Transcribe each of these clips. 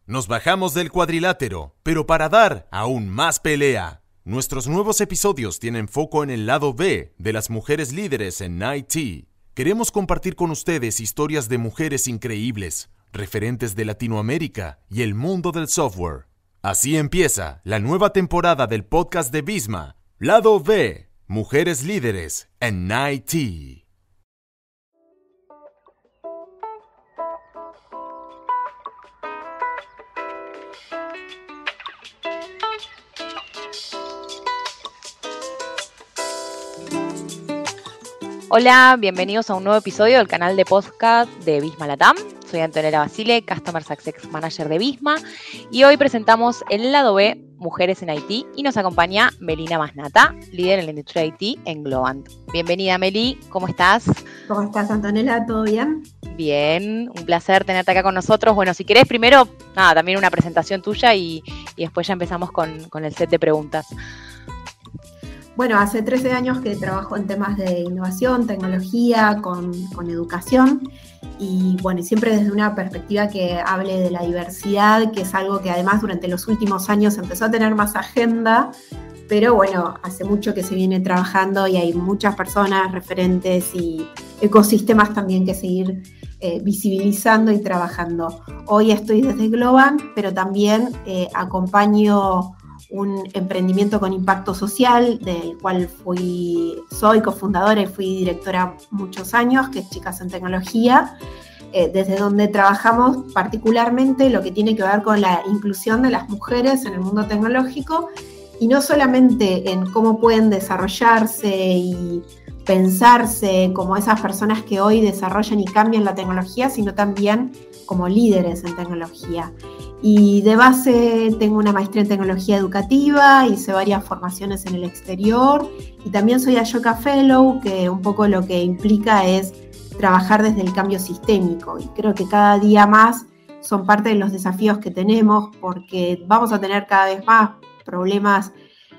Nos bajamos del cuadrilátero, pero para dar aún más pelea. Nuestros nuevos episodios tienen foco en el lado B de las mujeres líderes en IT. Queremos compartir con ustedes historias de mujeres increíbles, referentes de Latinoamérica y el mundo del software. Así empieza la nueva temporada del podcast de Visma, Lado B, Mujeres Líderes en IT. Hola, bienvenidos a un nuevo episodio del canal de podcast de Visma Latam. Soy Antonella Basile, Customer Success Manager de Visma, y hoy presentamos el lado B, Mujeres en IT, y nos acompaña Melina Masnata, líder en la industria de IT en Globant. Bienvenida, Meli, ¿cómo estás? ¿Cómo estás, Antonella? ¿Todo bien? Bien, un placer tenerte acá con nosotros. Bueno, si querés primero, también una presentación tuya y después ya empezamos con el set de preguntas. Bueno, hace 13 años que trabajo en temas de innovación, tecnología, con educación y bueno, siempre desde una perspectiva que hable de la diversidad, que es algo que además durante los últimos años empezó a tener más agenda, pero bueno, hace mucho que se viene trabajando y hay muchas personas, referentes y ecosistemas también que seguir visibilizando y trabajando. Hoy estoy desde Globant, pero también acompaño un emprendimiento con impacto social, del cual soy cofundadora y fui directora muchos años, que es Chicas en Tecnología, desde donde trabajamos particularmente lo que tiene que ver con la inclusión de las mujeres en el mundo tecnológico, y no solamente en cómo pueden desarrollarse y pensarse como esas personas que hoy desarrollan y cambian la tecnología, sino también como líderes en tecnología. Y de base tengo una maestría en tecnología educativa, hice varias formaciones en el exterior y también soy Ashoka Fellow, que un poco lo que implica es trabajar desde el cambio sistémico, y creo que cada día más son parte de los desafíos que tenemos, porque vamos a tener cada vez más problemas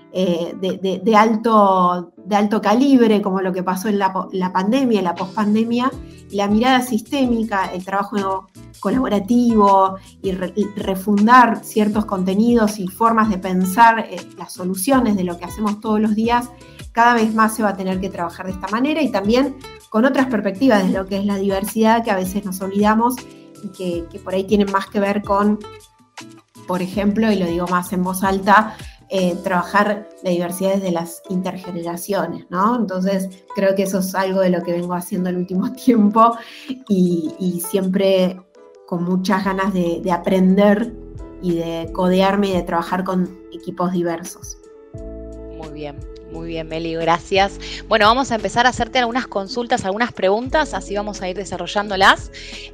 de alto calibre, como lo que pasó en la pandemia, en la pospandemia, y la mirada sistémica, el trabajo colaborativo y refundar ciertos contenidos y formas de pensar las soluciones de lo que hacemos todos los días. Cada vez más se va a tener que trabajar de esta manera, y también con otras perspectivas de lo que es la diversidad, que a veces nos olvidamos y que por ahí tienen más que ver con, por ejemplo, y lo digo más en voz alta, trabajar la diversidad desde las intergeneraciones, ¿no? Entonces creo que eso es algo de lo que vengo haciendo el último tiempo y siempre con muchas ganas de aprender y de codearme y de trabajar con equipos diversos. Muy bien, Meli, gracias. Bueno, vamos a empezar a hacerte algunas consultas, algunas preguntas, así vamos a ir desarrollándolas.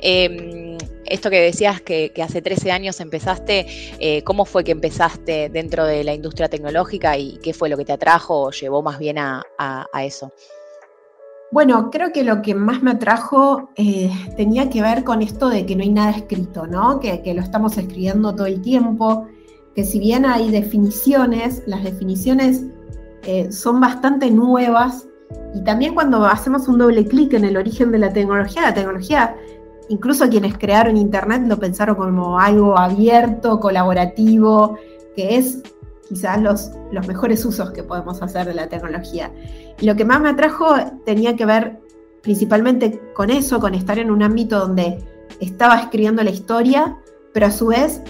Esto que decías que hace 13 años empezaste, ¿cómo fue que empezaste dentro de la industria tecnológica y qué fue lo que te atrajo o llevó más bien a eso? Bueno, creo que lo que más me atrajo tenía que ver con esto de que no hay nada escrito, ¿no? Que lo estamos escribiendo todo el tiempo, que si bien hay definiciones, las definiciones son bastante nuevas, y también cuando hacemos un doble clic en el origen de la tecnología, incluso quienes crearon Internet lo pensaron como algo abierto, colaborativo, que es quizás los mejores usos que podemos hacer de la tecnología. Y lo que más me atrajo tenía que ver principalmente con eso, con estar en un ámbito donde estaba escribiendo la historia, pero a su vez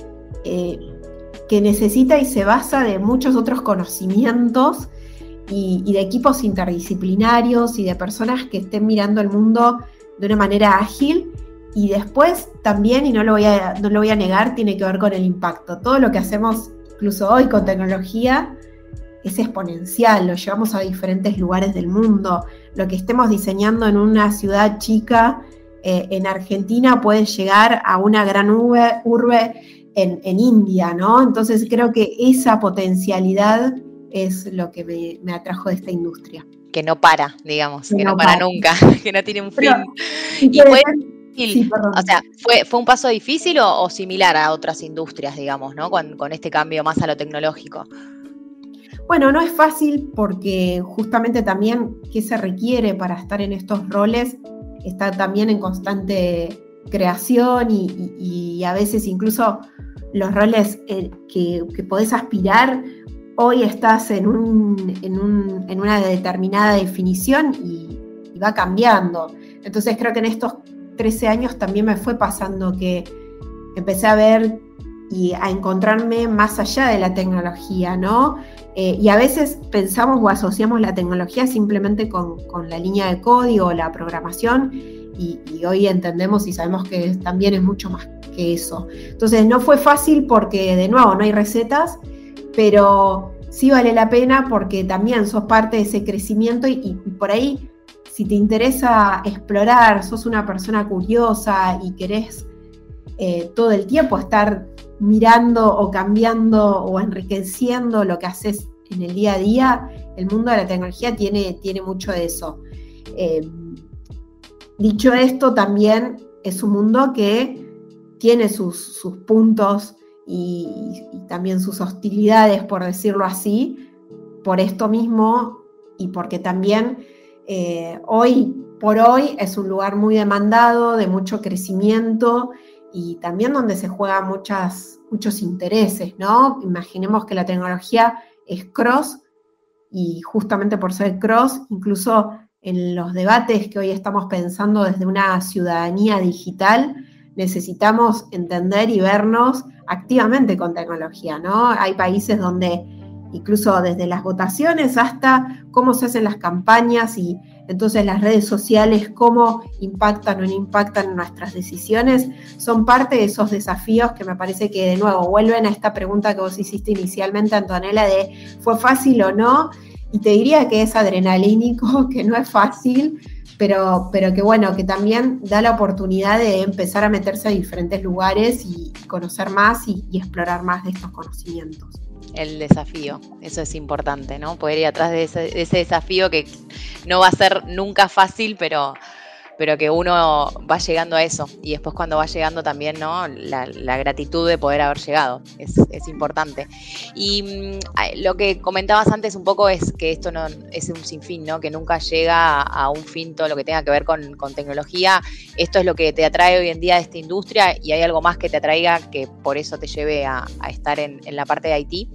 que necesita y se basa de muchos otros conocimientos y de equipos interdisciplinarios y de personas que estén mirando el mundo de una manera ágil. Y después también, y no lo voy a negar, tiene que ver con el impacto. Todo lo que hacemos, incluso hoy con tecnología, es exponencial, lo llevamos a diferentes lugares del mundo. Lo que estemos diseñando en una ciudad chica en Argentina puede llegar a una gran urbe en India, ¿no? Entonces creo que esa potencialidad es lo que me atrajo de esta industria. Que no para, digamos, que no para nunca, que no tiene un fin. Y fue difícil, o sea, ¿fue un paso difícil o similar a otras industrias, digamos, ¿no? Con este cambio más a lo tecnológico. Bueno, no es fácil porque justamente también qué se requiere para estar en estos roles está también en constante creación y a veces incluso los roles que podés aspirar, hoy estás en una determinada definición y va cambiando. Entonces creo que en estos 13 años también me fue pasando que empecé a ver y a encontrarme más allá de la tecnología, ¿no? Y a veces pensamos o asociamos la tecnología simplemente con la línea de código o la programación, y hoy entendemos y sabemos que también es mucho más que eso. Entonces no fue fácil porque, de nuevo, no hay recetas, pero sí vale la pena porque también sos parte de ese crecimiento y por ahí, si te interesa explorar, sos una persona curiosa y querés todo el tiempo estar mirando o cambiando o enriqueciendo lo que haces en el día a día, el mundo de la tecnología tiene mucho de eso. Dicho esto, también es un mundo que tiene sus puntos y también sus hostilidades, por decirlo así, por esto mismo y porque también hoy por hoy es un lugar muy demandado, de mucho crecimiento y también donde se juegan muchos intereses, ¿no? Imaginemos que la tecnología es cross y justamente por ser cross, incluso en los debates que hoy estamos pensando desde una ciudadanía digital, necesitamos entender y vernos activamente con tecnología, ¿no? Hay países donde incluso desde las votaciones hasta cómo se hacen las campañas y entonces las redes sociales, cómo impactan o no impactan en nuestras decisiones, son parte de esos desafíos que me parece que de nuevo vuelven a esta pregunta que vos hiciste inicialmente, Antonella, de ¿fue fácil o no? Y te diría que es adrenalínico, que no es fácil, pero que bueno, que también da la oportunidad de empezar a meterse a diferentes lugares y conocer más y explorar más de estos conocimientos. El desafío, eso es importante, ¿no? Poder ir atrás de ese desafío que no va a ser nunca fácil, pero que uno va llegando a eso. Y después cuando va llegando también, ¿no? La gratitud de poder haber llegado es importante. Y lo que comentabas antes un poco es que esto no es un sinfín, ¿no? Que nunca llega a un fin todo lo que tenga que ver con tecnología. Esto es lo que te atrae hoy en día de esta industria, y hay algo más que te atraiga que por eso te lleve a estar en la parte de IT.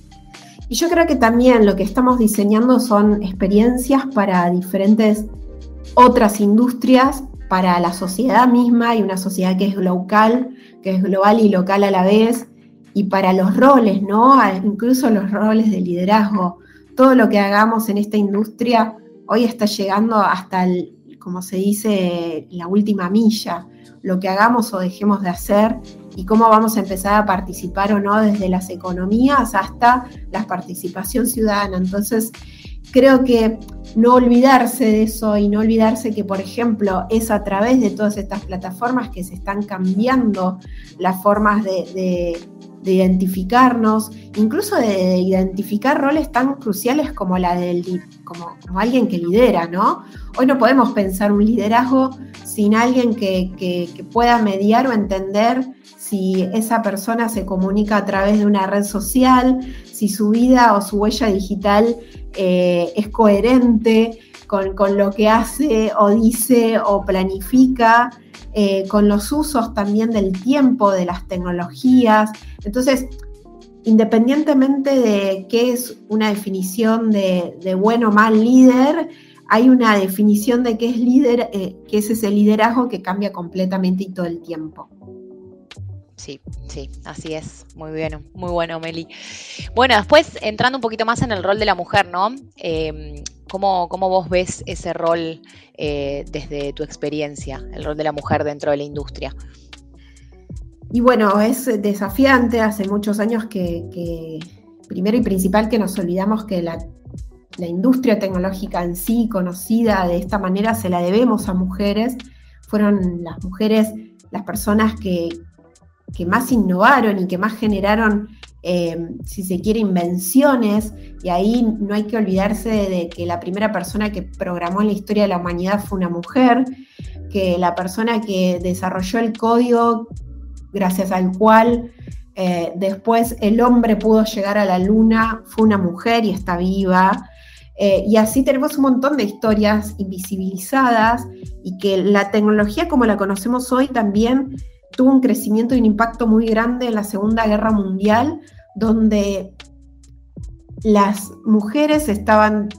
Y yo creo que también lo que estamos diseñando son experiencias para diferentes otras industrias, para la sociedad misma, y una sociedad que es global y local a la vez, y para los roles, ¿no? Incluso los roles de liderazgo. Todo lo que hagamos en esta industria hoy está llegando hasta, como se dice, la última milla. Lo que hagamos o dejemos de hacer y cómo vamos a empezar a participar o no, desde las economías hasta la participación ciudadana. Entonces, creo que no olvidarse de eso y no olvidarse que, por ejemplo, es a través de todas estas plataformas que se están cambiando las formas de identificarnos, incluso de identificar roles tan cruciales como la como alguien que lidera, ¿no? Hoy no podemos pensar un liderazgo sin alguien que pueda mediar o entender si esa persona se comunica a través de una red social, si su vida o su huella digital es coherente con lo que hace o dice o planifica, con los usos también del tiempo, de las tecnologías. Entonces, independientemente de qué es una definición de buen o mal líder, hay una definición de qué es líder, que es ese liderazgo que cambia completamente y todo el tiempo. Sí, así es. Muy bueno, Meli. Bueno, después entrando un poquito más en el rol de la mujer, ¿no? ¿Cómo vos ves ese rol desde tu experiencia, el rol de la mujer dentro de la industria? Y bueno, es desafiante. Hace muchos años que primero y principal que nos olvidamos que la industria tecnológica en sí, conocida de esta manera, se la debemos a mujeres. Fueron las mujeres las personas que más innovaron y que más generaron, si se quiere, invenciones, y ahí no hay que olvidarse de que la primera persona que programó en la historia de la humanidad fue una mujer, que la persona que desarrolló el código gracias al cual después el hombre pudo llegar a la luna fue una mujer y está viva. Y así tenemos un montón de historias invisibilizadas, y que la tecnología como la conocemos hoy también tuvo un crecimiento y un impacto muy grande en la Segunda Guerra Mundial, donde las mujeres estaban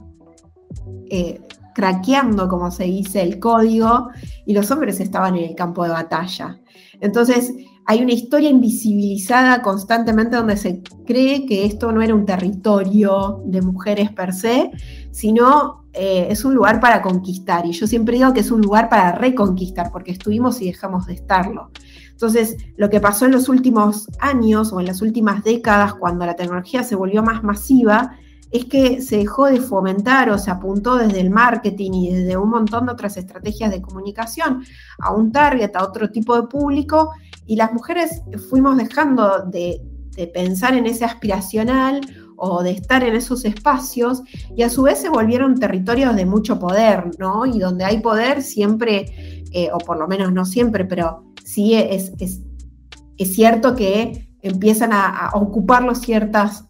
craqueando, como se dice, el código, y los hombres estaban en el campo de batalla. Entonces, hay una historia invisibilizada constantemente donde se cree que esto no era un territorio de mujeres per se, sino es un lugar para conquistar. Y yo siempre digo que es un lugar para reconquistar, porque estuvimos y dejamos de estarlo. Entonces, lo que pasó en los últimos años o en las últimas décadas, cuando la tecnología se volvió más masiva, es que se dejó de fomentar o se apuntó desde el marketing y desde un montón de otras estrategias de comunicación a un target, a otro tipo de público, y las mujeres fuimos dejando de pensar en ese aspiracional o de estar en esos espacios, y a su vez se volvieron territorios de mucho poder, ¿no? Y donde hay poder siempre, o por lo menos no siempre, pero sí es cierto que empiezan a ocuparlo ciertas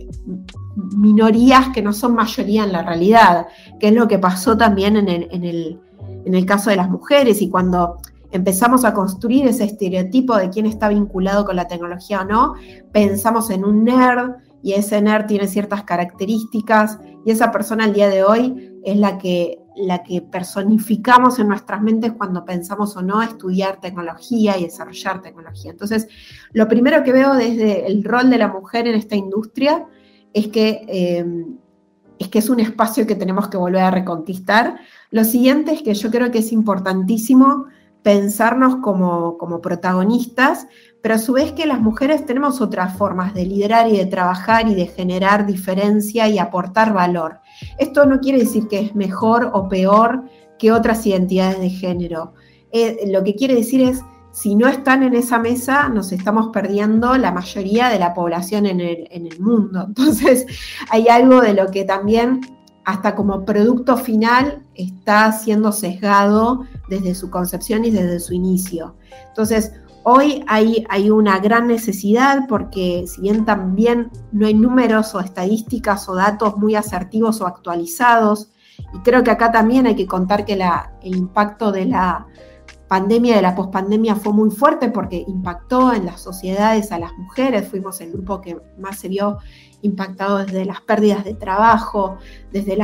minorías que no son mayoría en la realidad, que es lo que pasó también en el caso de las mujeres, y cuando empezamos a construir ese estereotipo de quién está vinculado con la tecnología o no, pensamos en un nerd, y ese nerd tiene ciertas características, y esa persona al día de hoy es la que personificamos en nuestras mentes cuando pensamos o no estudiar tecnología y desarrollar tecnología. Entonces, lo primero que veo desde el rol de la mujer en esta industria es que es un espacio que tenemos que volver a reconquistar. Lo siguiente es que yo creo que es importantísimo pensarnos como protagonistas, pero a su vez que las mujeres tenemos otras formas de liderar y de trabajar y de generar diferencia y aportar valor. Esto no quiere decir que es mejor o peor que otras identidades de género. Lo que quiere decir es, si no están en esa mesa, nos estamos perdiendo la mayoría de la población en el mundo. Entonces, hay algo de lo que también, hasta como producto final, está siendo sesgado desde su concepción y desde su inicio. Entonces, hoy hay una gran necesidad, porque si bien también no hay números o estadísticas o datos muy asertivos o actualizados, y creo que acá también hay que contar que el impacto de la pandemia, de la pospandemia, fue muy fuerte porque impactó en las sociedades a las mujeres. Fuimos el grupo que más se vio impactado desde las pérdidas de trabajo, desde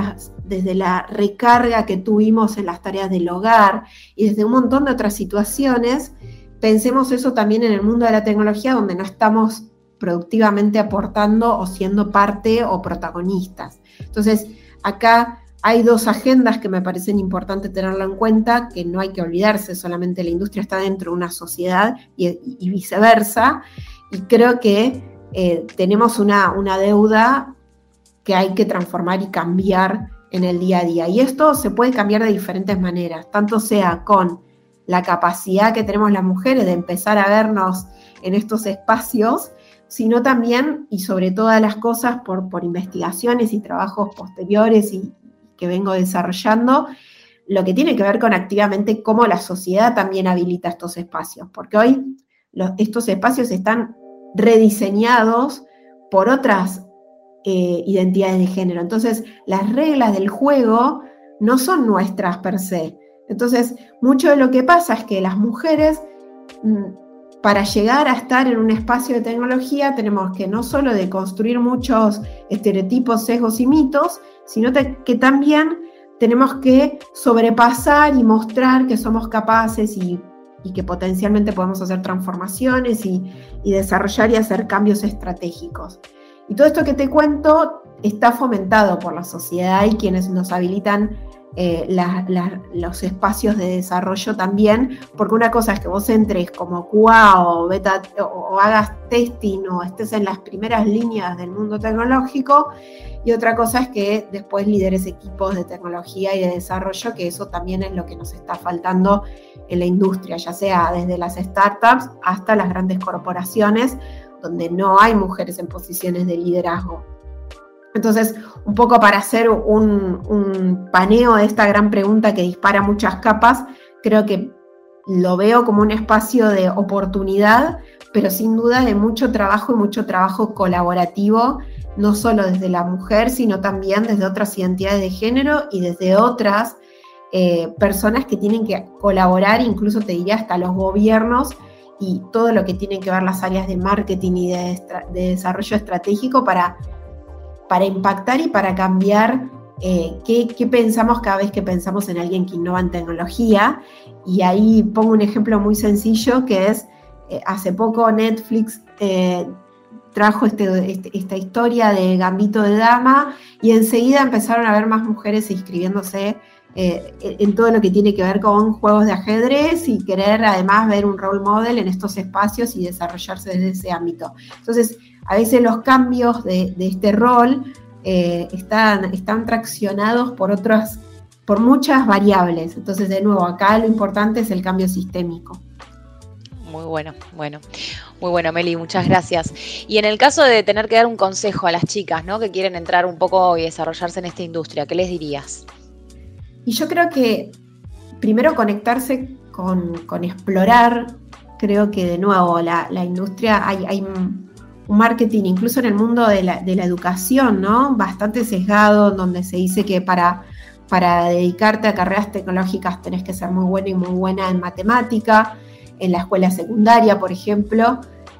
la recarga que tuvimos en las tareas del hogar y desde un montón de otras situaciones. Pensemos eso también en el mundo de la tecnología, donde no estamos productivamente aportando o siendo parte o protagonistas. Entonces, acá hay dos agendas que me parecen importantes tenerlo en cuenta, que no hay que olvidarse, solamente la industria está dentro de una sociedad y viceversa, y creo que tenemos una deuda que hay que transformar y cambiar en el día a día. Y esto se puede cambiar de diferentes maneras, tanto sea con la capacidad que tenemos las mujeres de empezar a vernos en estos espacios, sino también, y sobre todas las cosas, por investigaciones y trabajos posteriores y que vengo desarrollando, lo que tiene que ver con activamente cómo la sociedad también habilita estos espacios, porque hoy estos espacios están rediseñados por otras identidades de género. Entonces, las reglas del juego no son nuestras per se. Entonces, mucho de lo que pasa es que las mujeres, para llegar a estar en un espacio de tecnología, tenemos que no solo deconstruir muchos estereotipos, sesgos y mitos, sino que también tenemos que sobrepasar y mostrar que somos capaces y que potencialmente podemos hacer transformaciones y desarrollar y hacer cambios estratégicos. Y todo esto que te cuento está fomentado por la sociedad y quienes nos habilitan los espacios de desarrollo también, porque una cosa es que vos entres como QA o beta o hagas testing o estés en las primeras líneas del mundo tecnológico, y otra cosa es que después lideres equipos de tecnología y de desarrollo, que eso también es lo que nos está faltando en la industria, ya sea desde las startups hasta las grandes corporaciones, donde no hay mujeres en posiciones de liderazgo. Entonces, un poco para hacer un paneo de esta gran pregunta que dispara muchas capas, creo que lo veo como un espacio de oportunidad, pero sin duda de mucho trabajo y mucho trabajo colaborativo, no solo desde la mujer, sino también desde otras identidades de género y desde otras personas que tienen que colaborar, incluso te diría hasta los gobiernos, y todo lo que tienen que ver las áreas de marketing y de desarrollo estratégico para impactar y para cambiar qué pensamos cada vez que pensamos en alguien que innova en tecnología. Y ahí pongo un ejemplo muy sencillo que es, hace poco Netflix trajo esta historia de Gambito de Dama y enseguida empezaron a haber más mujeres inscribiéndose en todo lo que tiene que ver con juegos de ajedrez y querer además ver un role model en estos espacios y desarrollarse desde ese ámbito. Entonces, a veces los cambios de este rol están traccionados por muchas variables. Entonces, de nuevo, acá lo importante es el cambio sistémico. Muy bueno, Meli, muchas gracias. Y en el caso de tener que dar un consejo a las chicas, ¿no?, que quieren entrar un poco y desarrollarse en esta industria, ¿qué les dirías? Y yo creo que primero conectarse con explorar. Creo que de nuevo la industria, hay un marketing incluso en el mundo de la educación, ¿no?, bastante sesgado, donde se dice que para dedicarte a carreras tecnológicas tenés que ser muy buena y muy buena en matemática, en la escuela secundaria, por ejemplo,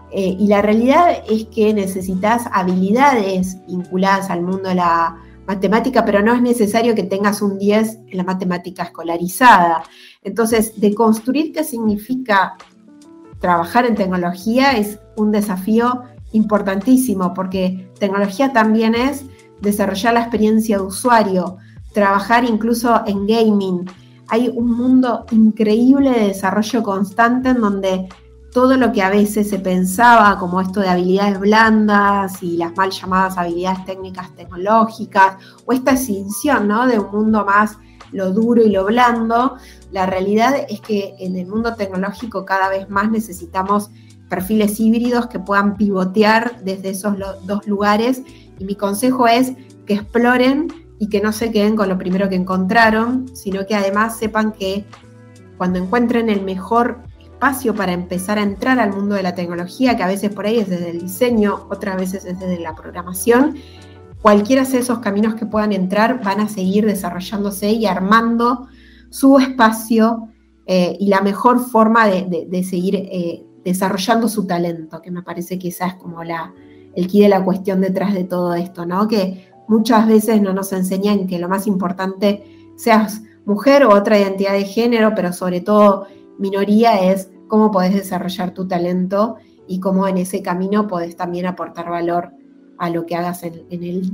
y la realidad es que necesitas habilidades vinculadas al mundo de la matemática, pero no es necesario que tengas un 10 en la matemática escolarizada. Entonces, de construir qué significa trabajar en tecnología es un desafío importantísimo, porque tecnología también es desarrollar la experiencia de usuario, trabajar incluso en gaming. Hay un mundo increíble de desarrollo constante en donde todo lo que a veces se pensaba como esto de habilidades blandas y las mal llamadas habilidades técnicas tecnológicas, o esta escinsión, ¿no?, de un mundo más lo duro y lo blando, la realidad es que en el mundo tecnológico cada vez más necesitamos perfiles híbridos que puedan pivotear desde esos dos lugares, y mi consejo es que exploren y que no se queden con lo primero que encontraron, sino que además sepan que cuando encuentren el mejor espacio para empezar a entrar al mundo de la tecnología, que a veces por ahí es desde el diseño, otras veces es desde la programación, cualquiera de esos caminos que puedan entrar van a seguir desarrollándose y armando su espacio y la mejor forma de seguir desarrollando su talento, que me parece que esa es como el quid de la cuestión detrás de todo esto, ¿no? Que muchas veces no nos enseñan que lo más importante, seas mujer o otra identidad de género, pero sobre todo minoría, es cómo podés desarrollar tu talento y cómo en ese camino podés también aportar valor a lo que hagas en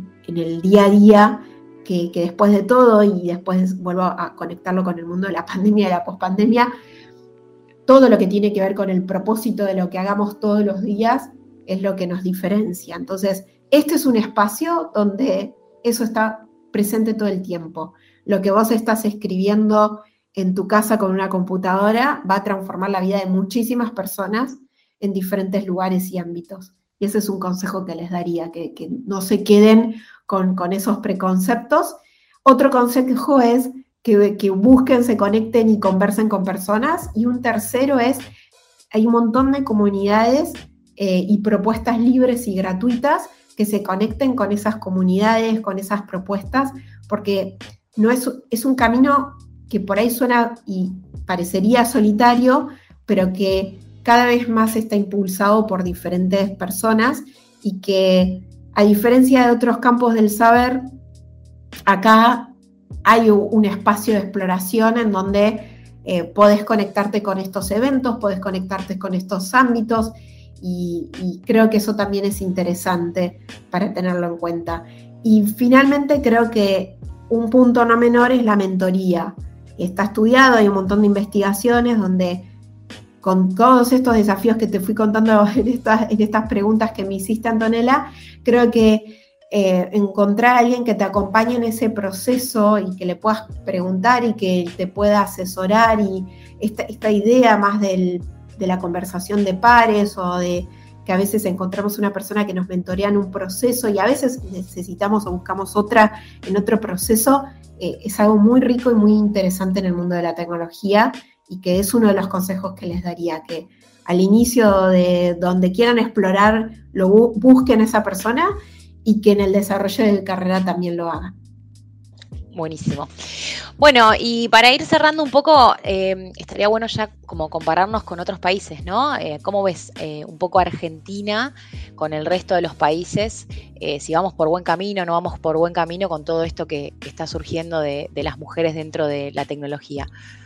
el día a día, que después de todo, y después vuelvo a conectarlo con el mundo de la pandemia y la pospandemia, todo lo que tiene que ver con el propósito de lo que hagamos todos los días es lo que nos diferencia. Entonces, este es un espacio donde eso está presente todo el tiempo. Lo que vos estás escribiendo en tu casa con una computadora va a transformar la vida de muchísimas personas en diferentes lugares y ámbitos. Y ese es un consejo que les daría, que no se queden con esos preconceptos. Otro consejo es que busquen, se conecten y conversen con personas. Y un tercero es, hay un montón de comunidades y propuestas libres y gratuitas que se conecten con esas comunidades, con esas propuestas, porque no es un camino que por ahí suena y parecería solitario, pero que cada vez más está impulsado por diferentes personas y que, a diferencia de otros campos del saber, acá hay un espacio de exploración en donde podés conectarte con estos eventos, podés conectarte con estos ámbitos, y creo que eso también es interesante para tenerlo en cuenta. Y finalmente creo que un punto no menor es la mentoría. Está estudiado, hay un montón de investigaciones donde, con todos estos desafíos que te fui contando en estas preguntas que me hiciste, Antonella, creo que encontrar a alguien que te acompañe en ese proceso y que le puedas preguntar y que te pueda asesorar, y esta idea más de la conversación de pares, o de que a veces encontramos una persona que nos mentorea en un proceso y a veces necesitamos o buscamos otra en otro proceso, es algo muy rico y muy interesante en el mundo de la tecnología, y que es uno de los consejos que les daría, que al inicio de donde quieran explorar busquen a esa persona, y que en el desarrollo de carrera también lo hagan. Buenísimo. Bueno, y para ir cerrando un poco, estaría bueno ya como compararnos con otros países, ¿no? ¿Cómo ves un poco Argentina con el resto de los países? Si vamos por buen camino, no vamos por buen camino con todo esto que está surgiendo de las mujeres dentro de la tecnología.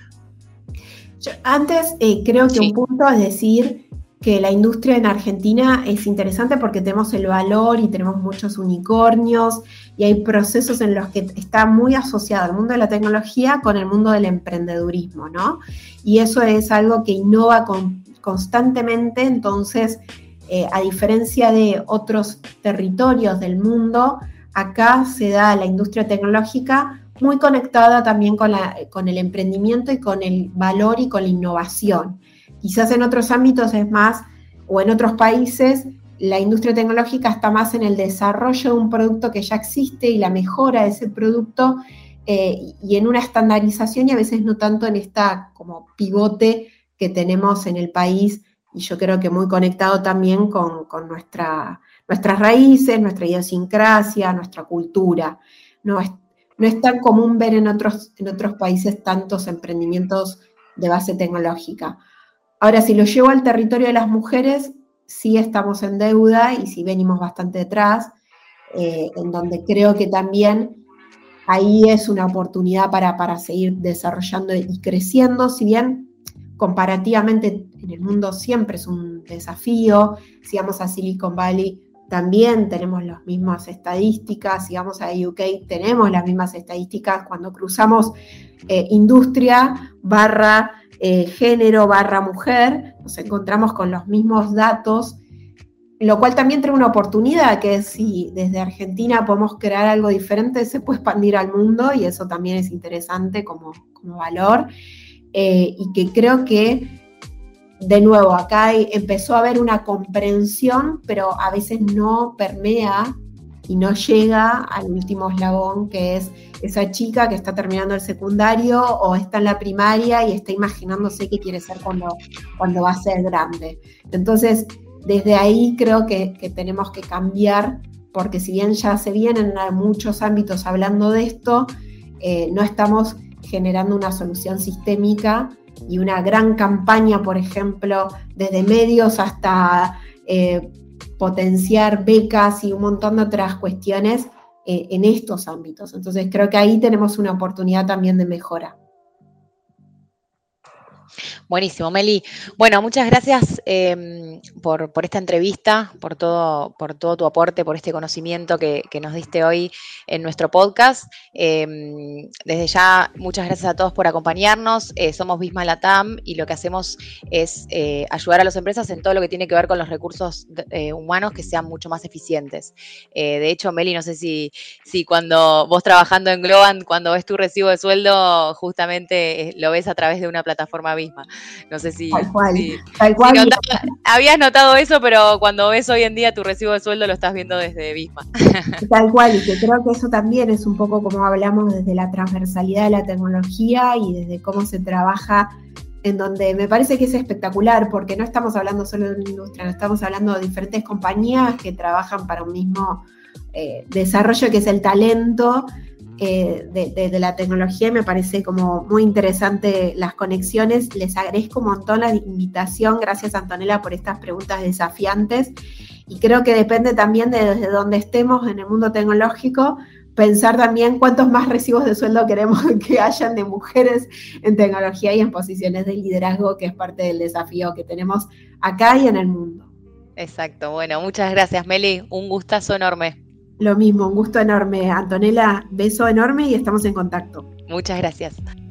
Yo antes creo que un punto es decir que la industria en Argentina es interesante porque tenemos el valor y tenemos muchos unicornios y hay procesos en los que está muy asociado el mundo de la tecnología con el mundo del emprendedurismo, ¿no? Y eso es algo que innova constantemente, entonces, a diferencia de otros territorios del mundo, acá se da la industria tecnológica muy conectada también con el emprendimiento y con el valor y con la innovación. Quizás en otros ámbitos es más, o en otros países, la industria tecnológica está más en el desarrollo de un producto que ya existe y la mejora de ese producto y en una estandarización y a veces no tanto en esta como pivote que tenemos en el país y yo creo que muy conectado también con nuestras raíces, nuestra idiosincrasia, nuestra cultura. No es tan común ver en otros países tantos emprendimientos de base tecnológica. Ahora, si lo llevo al territorio de las mujeres, sí estamos en deuda y sí venimos bastante detrás, en donde creo que también ahí es una oportunidad para seguir desarrollando y creciendo, si bien comparativamente en el mundo siempre es un desafío. Si vamos a Silicon Valley también tenemos las mismas estadísticas, si vamos a UK tenemos las mismas estadísticas, cuando cruzamos industria / género / mujer, nos encontramos con los mismos datos, lo cual también trae una oportunidad, que es si desde Argentina podemos crear algo diferente, se puede expandir al mundo y eso también es interesante como valor, y que creo que, de nuevo, acá empezó a haber una comprensión, pero a veces no permea y no llega al último eslabón, que es esa chica que está terminando el secundario o está en la primaria y está imaginándose qué quiere ser cuando va a ser grande. Entonces, desde ahí creo que tenemos que cambiar, porque si bien ya se vienen en muchos ámbitos hablando de esto, no estamos generando una solución sistémica y una gran campaña, por ejemplo, desde medios hasta potenciar becas y un montón de otras cuestiones en estos ámbitos. Entonces creo que ahí tenemos una oportunidad también de mejora. Buenísimo, Meli. Bueno, muchas gracias por esta entrevista, por todo tu aporte, por este conocimiento que nos diste hoy en nuestro podcast. Desde ya, muchas gracias a todos por acompañarnos. Somos Visma Latam y lo que hacemos es ayudar a las empresas en todo lo que tiene que ver con los recursos humanos que sean mucho más eficientes. De hecho, Meli, no sé si cuando vos trabajando en Globant, cuando ves tu recibo de sueldo, justamente lo ves a través de una plataforma Visma. No sé si habías notado eso, pero cuando ves hoy en día tu recibo de sueldo lo estás viendo desde Visma. Tal cual, y que creo que eso también es un poco como hablamos desde la transversalidad de la tecnología y desde cómo se trabaja, en donde me parece que es espectacular, porque no estamos hablando solo de una industria, no estamos hablando de diferentes compañías que trabajan para un mismo desarrollo, que es el talento de la tecnología, y me parece como muy interesante las conexiones. Les agradezco un montón la invitación, gracias Antonella por estas preguntas desafiantes, y creo que depende también de desde donde estemos en el mundo tecnológico, pensar también cuántos más recibos de sueldo queremos que hayan de mujeres en tecnología y en posiciones de liderazgo, que es parte del desafío que tenemos acá y en el mundo. Exacto, bueno, muchas gracias Meli, un gustazo enorme. Lo mismo, un gusto enorme. Antonella, beso enorme y estamos en contacto. Muchas gracias.